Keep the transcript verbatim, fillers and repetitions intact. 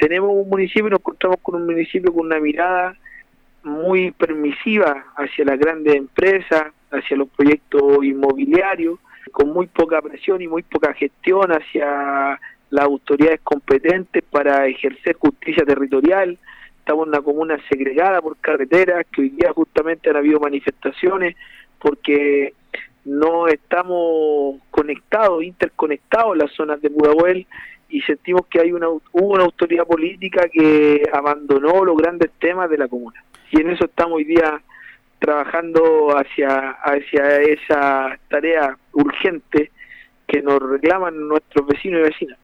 tenemos un municipio y nos encontramos con un municipio con una mirada muy permisiva hacia las grandes empresas, hacia los proyectos inmobiliarios, con muy poca presión y muy poca gestión hacia las autoridades competentes para ejercer justicia territorial. Estamos en una comuna segregada por carreteras, que hoy día justamente han habido manifestaciones porque no estamos conectados, interconectados en las zonas de Pudahuel, y sentimos que hay una hubo una autoridad política que abandonó los grandes temas de la comuna. Y en eso estamos hoy día trabajando hacia, hacia esa tarea urgente que nos reclaman nuestros vecinos y vecinas.